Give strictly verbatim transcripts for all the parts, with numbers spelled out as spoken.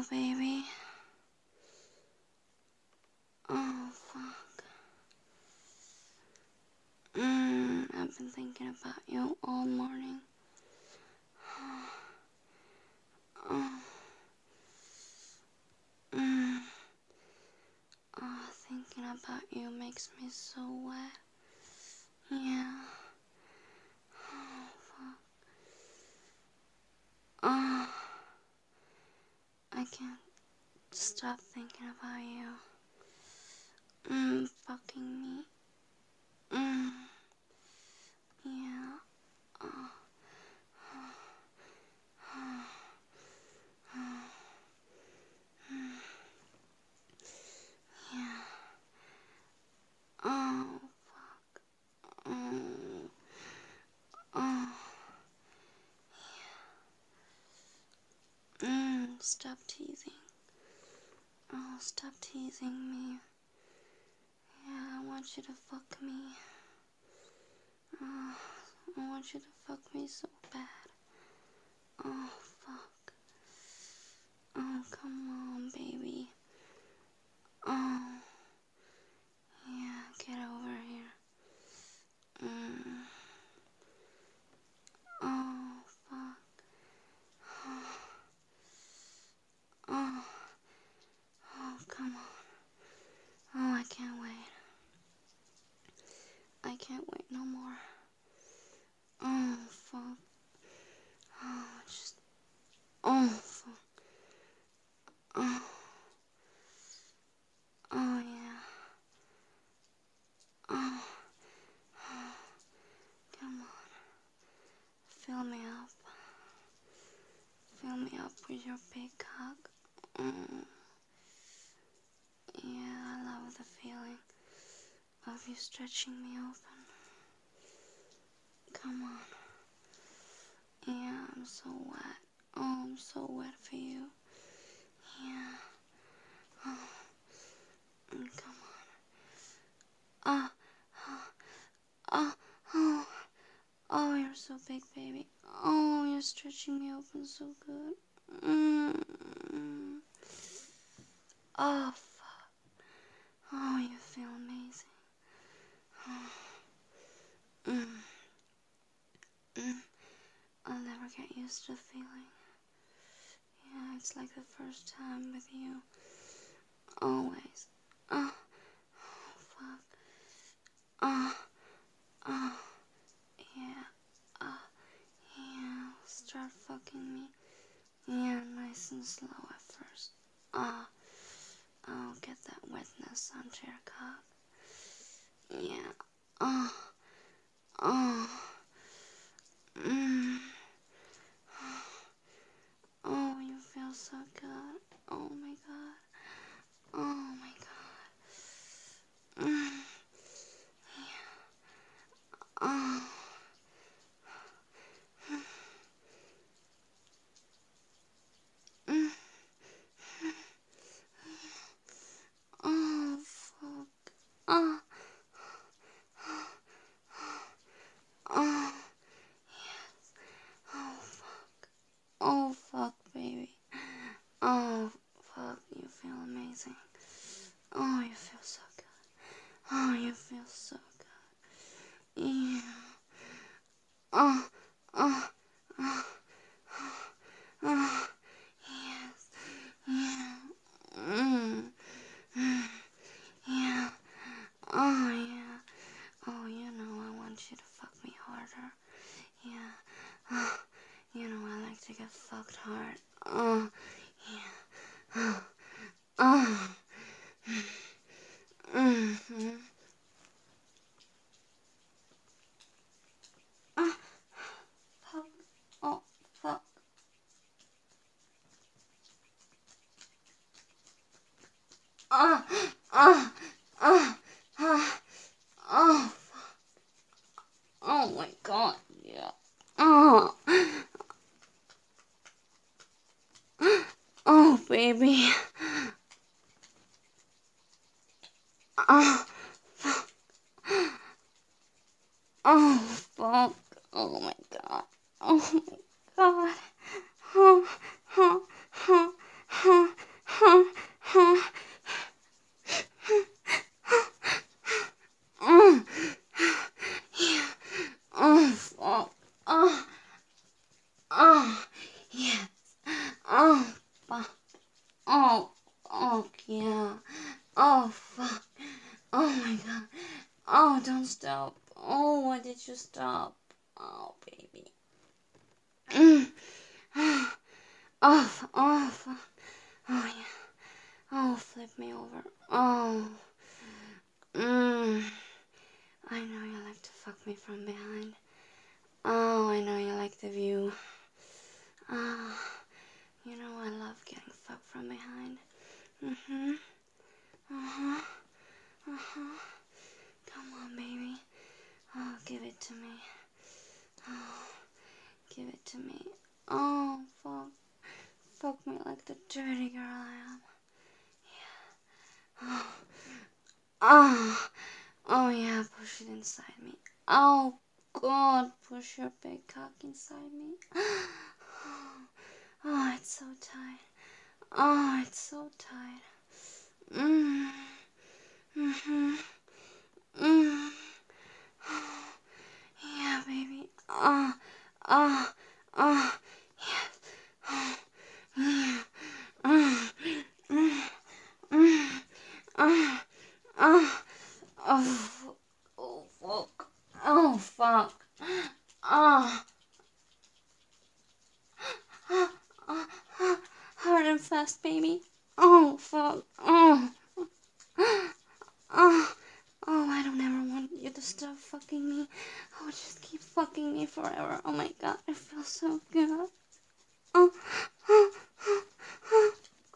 Oh, baby. Oh, fuck. Mm, I've been thinking about you all morning. Oh. Mm. Oh, thinking about you makes me so wet. Yeah. Oh, fuck. Oh. I can't stop thinking about you. Mm, fucking me. Mm. Yeah. Oh. Yeah. Oh, fuck. Oh. Oh. Mm, stop teasing. Oh, stop teasing me. Yeah, I want you to fuck me. Oh, I want you to fuck me so bad. Oh, fuck. Oh, come on, baby. Oh, yeah, get over here. Mm. Oh, fuck. Oh, oh, oh, come on. Oh, I can't wait. I can't wait no more. Oh, fuck. Oh, just. Oh, fuck. Oh. Oh, yeah. Oh. Oh. Come on. Fill me up. Fill me up with your big cock. Mm. Yeah, I love the feeling of you stretching me open. Come on. Yeah, I'm so wet. Oh, I'm so wet for you. Yeah. Oh, mm, come on. Ah, oh, oh, oh, oh, you're so big, baby. Oh, you're stretching me open so good. Mm. Oh, fuck. Oh, you feel amazing. Oh. Mm. Mm. I'll never get used to the feeling. Yeah, it's like the first time with you. Always. Oh, oh fuck. Oh, oh, yeah. Oh, yeah. Start fucking me. Yeah, nice and slow at first. Oh, oh, get that wetness onto your cock. Yeah. Oh, oh. Mm. Oh, you feel so good. Oh my god. Oh my god. Mm. Yeah. Oh. Mm. Oh, fuck. Oh. Oh. Yes. Oh, fuck. Oh, fuck, baby. Oh, fuck. You feel amazing. Oh, you feel so good. Oh, you feel so good. Yeah. Oh, oh, oh, oh, yes, yeah, mm, mm, yeah, oh, yeah, oh, you know, I want you to fuck me harder, yeah, oh, you know, I like to get fucked hard, oh, yeah, oh, oh, mm-hmm. Oh, fuck, oh, fuck, oh, oh, oh, oh, oh, oh my god, yeah. Oh, oh, baby. Oh, oh, fuck. Oh my god. Oh my god. Oh, oh, oh, oh, Oh, oh, fuck. Oh, yeah. Oh, flip me over. Oh. Mmm. I know you like to fuck me from behind. Oh, I know you like the view. Oh, you know I love getting fucked from behind. Mm-hmm. Uh-huh. Uh-huh. Come on, baby. Oh, give it to me. Oh, give it to me. Oh, fuck. Fuck me like the dirty girl I am. Yeah. Oh. Oh. Oh, yeah, push it inside me. Oh, God, push your big cock inside me. Oh, it's so tight. Oh, it's so tight. Mmm. Mm-hmm. Mmm. Yeah, baby. Oh, oh, oh, yes. Oh, yeah. Oh, mm, mm, oh, oh, oh, oh, fuck. Oh, fuck. Oh, oh, oh, oh, hard and fast, baby. Oh, fuck. Oh, oh, oh, I don't ever want you to stop fucking me. Oh, just keep fucking me forever. Oh my god, it feels so good. Oh, oh, oh, oh,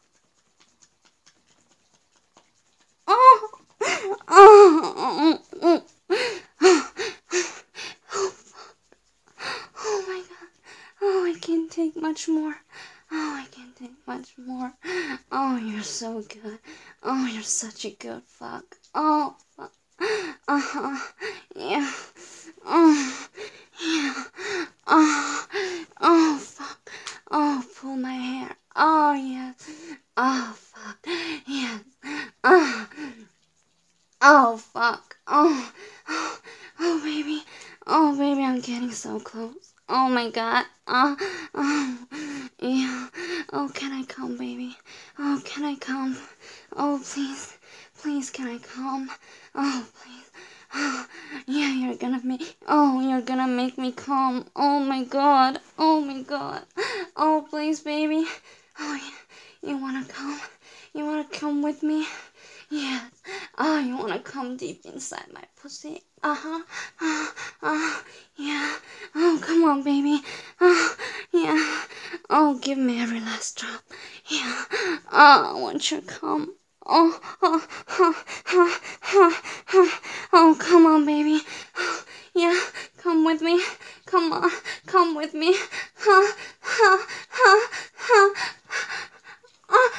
oh, oh, oh, oh, oh, oh my god. Oh, I can't take much more. Oh, I can't take much more. Oh, you're so good. Oh, you're such a good fuck. Oh, fuck. Uh-huh. Yeah. Oh, yeah. Oh, oh, fuck. Oh, pull my hair. Oh, yes. Oh, fuck. Yes. Oh, oh, fuck. Oh, oh, oh, baby. Oh, baby, I'm getting so close. Oh, my God. Oh, oh, yeah. Oh, can I come, baby? Oh, can I come? Oh, please. Please, can I come? Oh, please. Oh, yeah, you're gonna make. Oh, you're gonna make me come. Oh my god. Oh my god. Oh, please, baby. Oh, yeah. You wanna come? You wanna come with me? Yes. Oh, you wanna come deep inside my pussy? Uh huh. Uh, uh, yeah. Oh, come on, baby. Oh, yeah. Oh, give me every last drop. Yeah. Oh, I want you to come. Oh, oh, oh, oh, oh, oh, oh, come on, baby. Oh, yeah, come with me. Come on, come with me. Oh, oh, oh, oh, oh,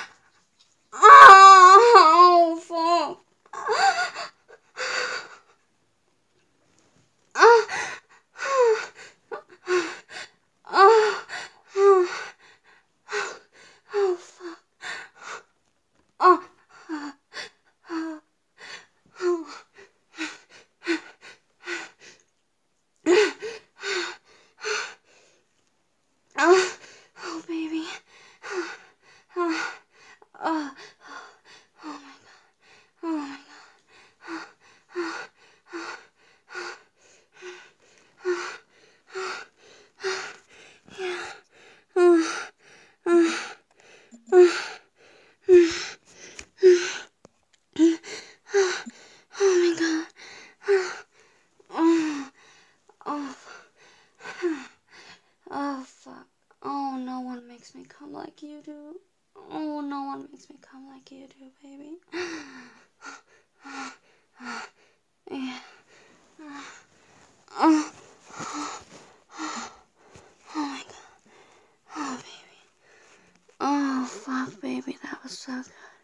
oh, fuck. Oh, oh, oh, oh, oh, fuck. Oh, oh, oh, oh. Oh, oh, baby. Oh, oh, oh, oh my god. Oh my god. Oh, oh, oh, oh, oh, yeah. Oh, oh, oh, oh, oh my god. Oh, oh, oh, oh, fuck. Oh, no one makes me come like you do. Oh, no one makes me come like you do, baby. Yeah. Oh, oh, oh my god. Oh, baby. Oh, fuck, baby. That was so good.